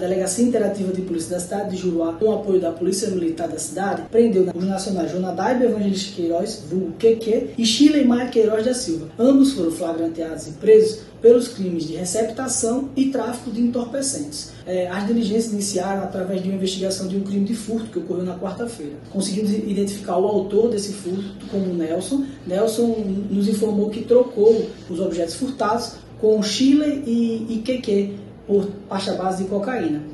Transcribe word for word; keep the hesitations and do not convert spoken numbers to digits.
Delegacia Interativa de Polícia da cidade de Juruá, com o apoio da Polícia Militar da cidade, prendeu os nacionais Jonadaiba Evangelista Queiroz, vulgo Q Q, e Shirley Maia Queiroz da Silva. Ambos foram flagranteados e presos pelos crimes de receptação e tráfico de entorpecentes. É, as diligências iniciaram através de uma investigação de um crime de furto que ocorreu na quarta-feira. Conseguimos identificar o autor desse furto como Nelson. Nelson nos informou que trocou os objetos furtados com Shirley e, e Q Q por pasta base de cocaína.